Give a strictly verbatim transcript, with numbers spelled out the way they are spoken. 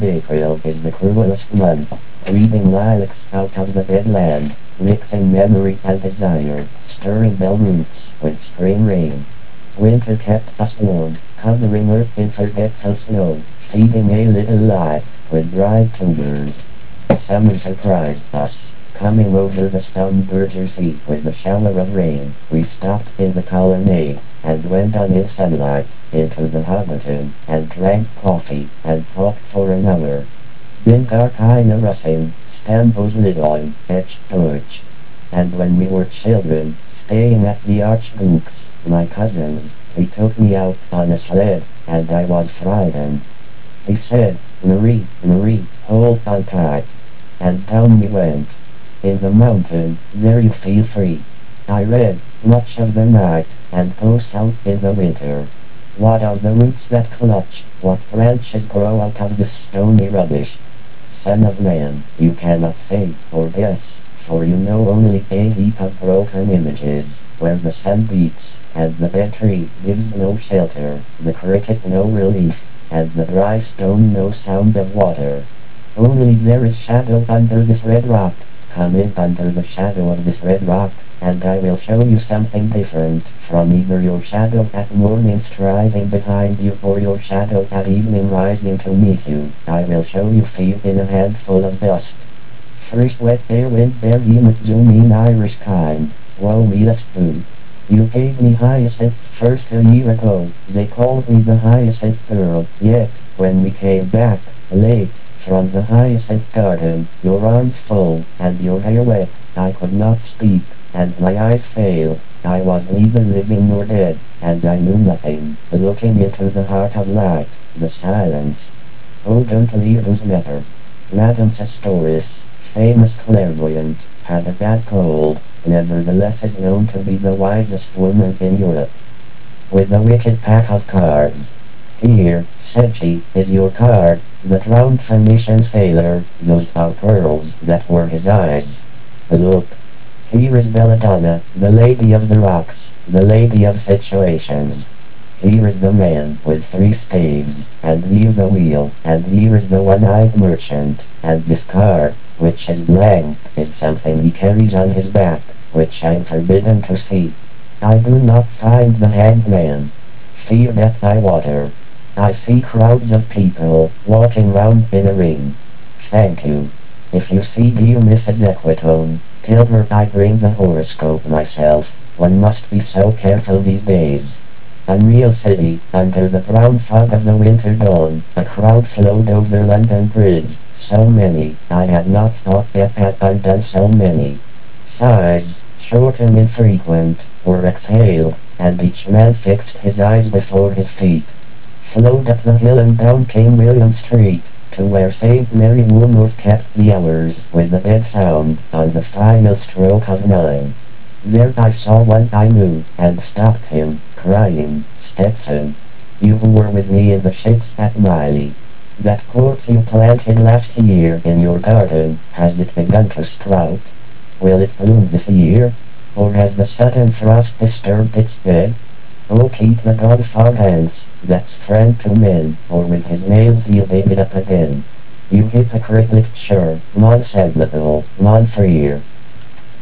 April is the cruelest month, breathing lilacs out of the deadland, mixing memory and desire, stirring bell roots with spring rain. Winter kept us warm, covering earth in forgetful snow, feeding a little life with dried tubers. Summer surprised us, coming over the Stumberger Sea with a shower of rain. We stopped in the colonnade, and went on in sunlight, into the Hobbiton, and drank coffee, and talked for an hour. Bin gar keine Russen, Stambos Lidon, etch Deutsch. And when we were children, staying at the Archduke's, my cousins, he took me out on a sled, and I was frightened. He said, Marie, Marie, hold on tight. And down we went. In the mountain, there you feel free. I read, much of the night, and go south in the winter. What are the roots that clutch, what branches grow out of this stony rubbish? Son of man, you cannot say, or guess, for you know only a heap of broken images, where the sun beats, and the dead tree gives no shelter, the cricket no relief, and the dry stone no sound of water. Only there is shadow under this red rock. Come in under the shadow of this red rock, and I will show you something different from either your shadow at morning striving behind you or your shadow at evening rising to meet you. I will show you feet in a handful of dust. First wet air wind there with zooming Irish kind. Woe me the spoon. You gave me hyacinth first a year ago. They called me the hyacinth girl. Yet, when we came back, late, from the hyacinth garden, your arms full, and your hair wet, I could not speak, and my eyes failed. I was neither living nor dead, and I knew nothing, looking into the heart of light, the silence. Oh, don't lose matter. Madame Sestoris, famous clairvoyant, had a bad cold, nevertheless is known to be the wisest woman in Europe. With a wicked pack of cards. Here, said she, is your card, the drowned Phoenician sailor, those are pearls that were his eyes. Look. Here is Belladonna, the lady of the rocks, the lady of situations. Here is the man with three spades, and here the wheel, and here is the one-eyed merchant, and this card, which is blank, is something he carries on his back, which I'm forbidden to see. I do not find the hanged man. Fear that I water. I see crowds of people, walking round in a ring. Thank you. If you see dear Missus Equitone, tell her I bring the horoscope myself. One must be so careful these days. Unreal City, under the brown fog of the winter dawn, a crowd flowed over London Bridge. So many, I had not thought that had undone so many. Sighs, short and infrequent, were exhaled, and each man fixed his eyes before his feet. Flowed up the hill and down King William Street, to where Saint Mary Woolworth kept the hours with a dead sound on the final stroke of nine. There I saw one I knew, and stopped him, crying, Stetson, you who were with me in the ships at Miley. That court you planted last year in your garden, has it begun to sprout? Will it bloom this year? Or has the sudden frost disturbed its bed? Oh, keep the dog fog ants, that's friend to men, or with his nails he'll dig it up again. You hypocrite lecturer, mon sabbatical, mon freer.